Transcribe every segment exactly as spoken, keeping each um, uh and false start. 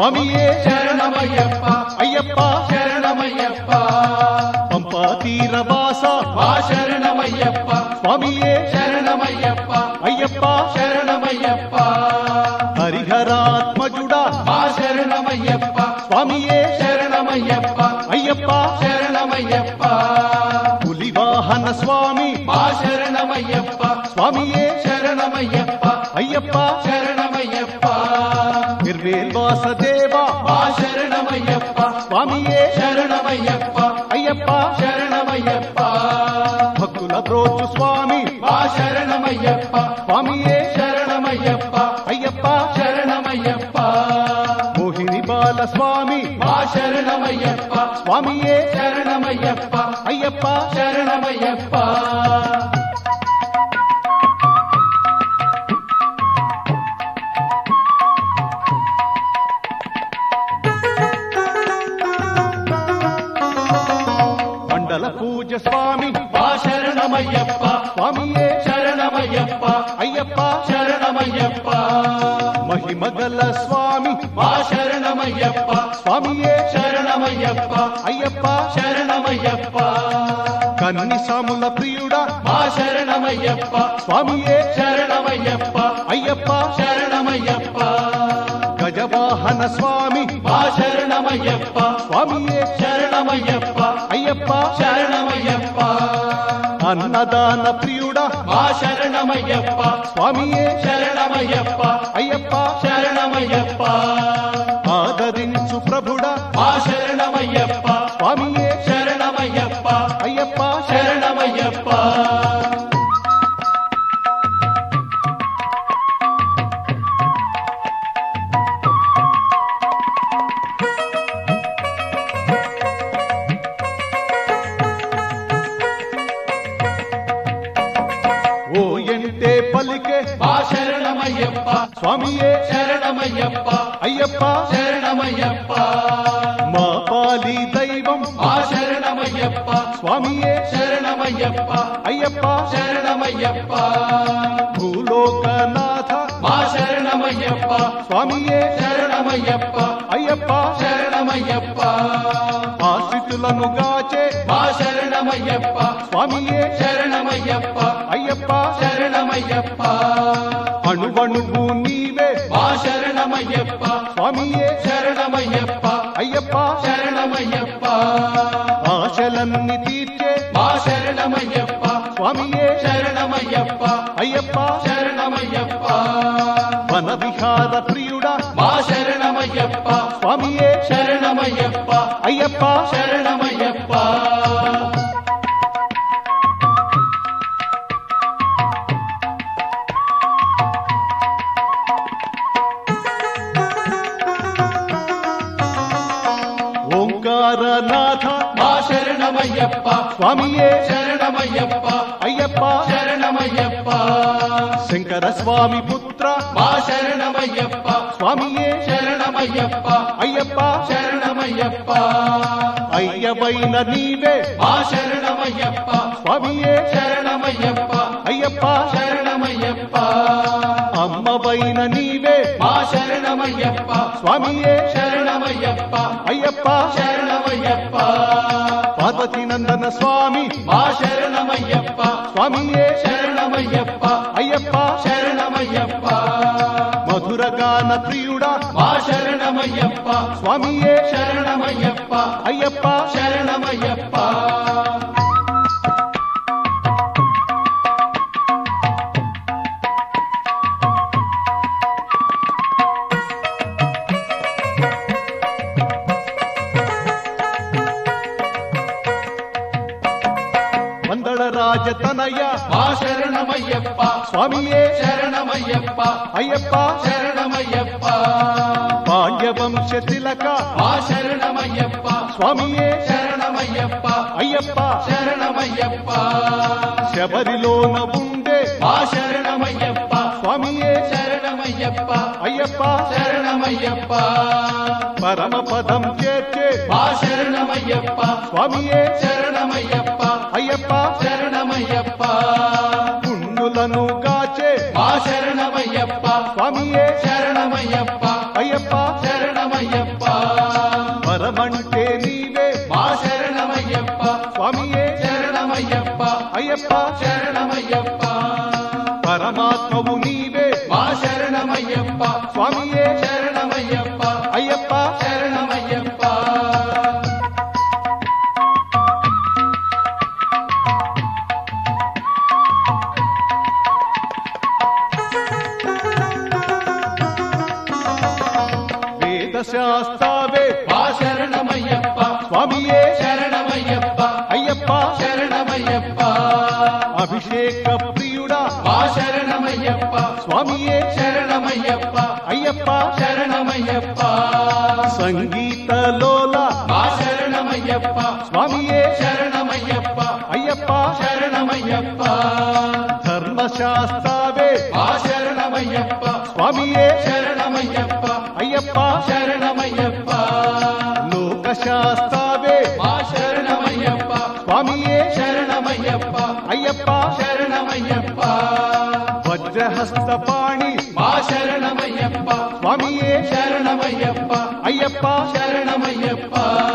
స్వామియే శరణమయ్యప్ప అయ్యప్ప శరణమయ్యప్ప పంపా తీరవాస మా శరణమయ్యప్ప స్వామియే శరణమయ్యప్ప అయ్యప్ప శరణమయ్యప్ప హరిహరాత్మజుడా మా శరణమయ్యప్ప స్వామియే శరణమయ్యప్ప అయ్యప్ప శరణమయ్యప్ప పులివాహన స్వామి మా శరణమయ్యప్ప స్వామియే శరణమయ్యప్ప అయ్యప్ప శరణమయ్యప్ప నిర్వేల్వాసదేవ మా శరణమయ్యప్ప స్వామియే శరణమయ్యప్ప అయ్యప్ప శరణమయ్యప్ప భక్తుల బ్రోచు స్వామి మా శరణమయ్యప్ప స్వామియే శరణమయ్యప్ప అయ్యప్ప శరణమయ్యప్ప మోహిని బాల స్వామి మా శరణమయ్యప్ప స్వామియే శరణమయ్యప్ప అయ్యప్ప శరణమయ్యప్ప మండల పూజ స్వామి మా శరణమయ్యప్ప స్వామియే శరణమయ్యప్ప అయ్యప్ప శరణమయ్యప్ప మహిమగల స్వామి మా శరణమయ్యప్ప స్వామియే శరణమయ్యప్ప అయ్యప్ప శరణమయ్యప్ప కన్ని సాముల ప్రియుడా మా శరణమయ్యప్ప స్వామియే శరణమయ్యప్ప అయ్యప్ప శరణమయ్యప్ప గజవాహన స్వామి మా శరణమయ్యప్ప స్వామియే శరణమయ్యప్ప అయ్యప్ప శరణమయ్యప్ప అన్నదాన ప్రియుడా మా శరణమయ్యప్ప స్వామియే శరణమయ్యప్ప అయ్యప్ప శరణమయ్యప్ప ఆదరించు ప్రభుడా మా శరణమయ్యప్ప స్వామియే శరణమయ్యప్ప అయ్యప్ప శరణమయ్యప్ప ఓ ఎంటే పలికే మా శరణమయ్యప్ప స్వామియే శరణమయ్యప్ప అయ్యప్ప శరణమయ్యప్ప మా పాలి దైవం మా శరణమయ్యప్ప స్వామియే శరణమయ్యప్ప అయ్యప్ప శరణమయ్యప్ప భూలోకనాథ మా శరణమయ్యప్ప స్వామియే శరణమయ్యప్ప అయ్యప్ప శరణమయ్యప్ప ఆశ్రితులను గాచే మా శరణమయ్యప్ప స్వామియే శరణమయ్యప్ప అయ్యప్ప శరణమయ్యప్ప అణువణువు నీవే మా శరణమయ్యప్ప స్వామియే శరణమయ్యప్ప అయ్యప్ప శరణమయ్యప్ప ఆశలన్నీ తీర్చే మా శరణమయ్యప్ప స్వామియే శరణమయ్యప్ప అయ్యప్ప శరణమయ్యప్ప వన విహార ప్రియుడా మా శరణమయ్యప్ప స్వామియే శరణమయ్యప్ప అయ్యప్ప శరణమయ్యప్ప ఓంకారనాథ మా శరణమయ్యప్ప స్వామియే శరణమయ్యప్ప అయ్యప్ప శరణమయ్యప్ప శంకర స్వామి పుత్ర మా శరణమయ్యప్ప స్వామియే శరణమయ్యప్ప అయ్యప్ప శరణమయ్యప్ప అయ్యవైన నీవే మా శరణమయ్యప్ప స్వామియే శరణమయ్యప్ప అయ్యప్ప శరణమయ్యప్ప అమ్మవైన నీవే మా శరణమయ్యప్ప స్వామియే శరణమయ్యప్ప అయ్యప్ప శరణమయ్యప్ప పార్వతీ నందన స్వామి మా శరణమయ్యప్ప స్వామియే శరణమయ్యప్ప అయ్యప్ప శరణమయ్యప్ప మధురగాన ప్రియుడా మా శరణమయ్యప్ప స్వామియే శరణమయ్యప్ప అయ్యప్ప శరణమయ్యప్ప వందళ రాజతనయ మా శరణమయ్యప్ప స్వామియే శరణమయ్యప్ప అయ్యప్ప శరణమయ్యప్ప పాండ్యవంశ తిలక మా శరణమయ్యప్ప స్వామియే శరణమయ్యప్ప అయ్యప్ప శరణమయ్యప్ప శబరిలోన ఉండే మా శరణమయ్యప్ప స్వామియే శరణమయ్యప్ప అయ్యప్ప శరణమయ్యప్ప పరమ పదం చేర్చే మా శరణమయ్యప్ప స్వామియే శరణమయ్యప్ప అయ్యప్ప శరణమయ్యప్ప పుణ్యులను గాచే మా శరణమయ్యప్ప స్వామియే శరణమయ్యప్ప అయ్యప్ప శరణమయ్యప్ప నీవే మా శరణమయ్యప్ప స్వామియే శరణమయ్యప్ప అయ్యప్ప శరణమయ్యప్ప పరమాత్మవు నీవే మా శరణమయ్యప్ప స్వామియే శరణమయ్యప్ప అయ్యప్ప శరణమయ్యప్ప వేద శాస్త్రావే మా శరణమయ్యప్ప స్వామియే శరణమయ్యప్ప అయ్యప్ప శరణమయ్యప్ప అభిషేక ప్రియుడా మా శరణమయ్యప్ప స్వామియే శరణమయ్యప్ప అయ్యప్ప శరణమయ్యప్ప సంగీత లోల మా శరణమయ్యప్ప స్వామియే శరణమయ్యప్ప అయ్యప్ప శరణమయ్యప్ప ధర్మశాస్త్రావే మా శరణమయ్యప్ప స్వామియే శరణమయ్యప్ప అయ్యప్ప శరణమయ్యప్ప లోకశాస్త్రావే మా శరణమయ్యప్ప స్వామియే శరణమయ్యప్ప అయ్యప్ప శరణమయ్యప్ప వజ్రహస్తపాణి మా శరణమయ్యప్ప స్వామియే శరణమయ్యప్ప అయ్యప్ప శరణమయ్యప్ప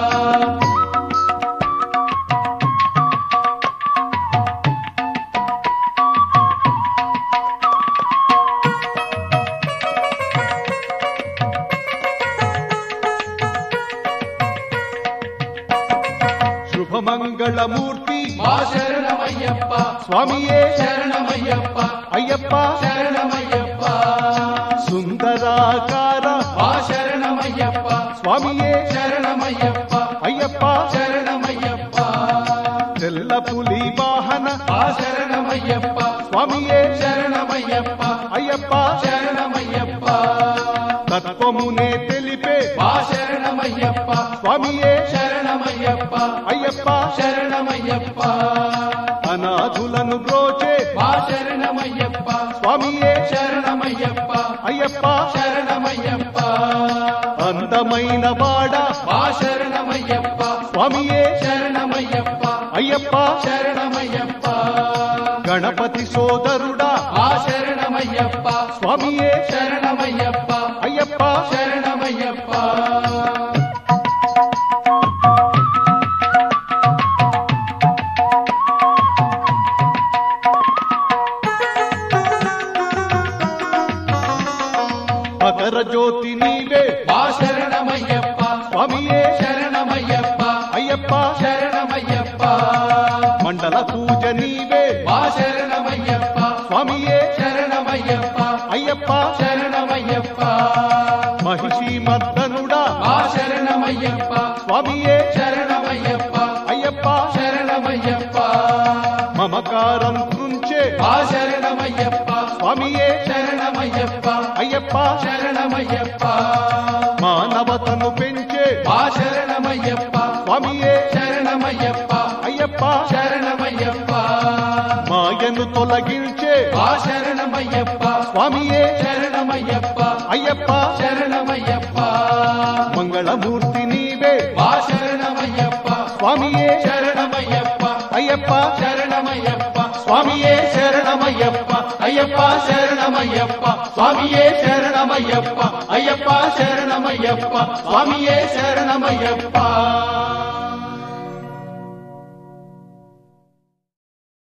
శుభమంగళమూర్తి మా శరణమయ్యప్ప స్వామియే శరణమయ్యప్ప అయ్యప్ప శరణమయ్యప్ప సుందరాకార మా శరణమయ్యప్ప స్వామియే శరణమయ్యప్ప అయ్యప్ప శరణమయ్యప్ప తెల్ల పులి వాహన మా శరణమయ్యప్ప స్వామియే శరణమయ్యప్ప అయ్యప్ప శరణమయ్యప్ప తత్వమునే తెలిపే మా శరణమయ్యప్ప స్వామియే శరణమయ్యప్ప అయ్యప్ప శరణమయ్యప్ప అనాథులను బ్రోచే మా శరణమయ్యప్ప స్వామియే శరణమయ్యప్ప అయ్యప్ప శరణమయ్యప్ప అందమైన వాడ మా శరణమయ్యప్ప స్వామియే శరణమయ్యప్ప అయ్యప్ప శరణమయ్యప్ప గణపతి సోదరుడా మా శరణమయ్యప్ప స్వామియే శరణమయ్యప్ప అయ్యప్ప శరణమయ్యప్ప మకర జ్యోతి నీవే మా శరణమయ్యప్ప స్వామియే శరణమయ్యప్ప అయ్యప్ప శరణమయ్యప్ప మండల పూజ నీవే మా శరణమయ్యప్ప స్వామియే శరణమయ్యప్ప అయ్యప్ప శరణమయ్యప్ప మహిషి మర్దనుడా మా శరణమయ్యప్ప స్వామియే శరణమయ్యప్ప అయ్యప్ప శరణమయ్యప్ప మమకారం కృంచే మా శరణమయ్యప్ప స్వామియే శరణమయ్యప్ప అయ్యప్ప శరణమయ్యప్ప మానవతను పెంచే మా శరణమయ్యప్ప స్వామియే శరణమయ్యప్ప అయ్యప్ప శరణమయ్యప్ప మాయను తొలగించే మా శరణమయ్యప్ప స్వామియే శరణమయ్యప్ప అయ్యప్ప శరణమయ్యప్ప మంగళమూర్తి నీవే మా శరణమయ్యప్ప స్వామియే శరణమయ్యప్ప అయ్యప్ప శరణమయ్యప్ప స్వామియే శరణమయ్యప్ప అయ్యప్ప శరణమయ్యప్ప స్వామియే శరణమయ్యప్ప అయ్యప్ప శరణమయ్యప్ప స్వామియే శరణమయ్యప్ప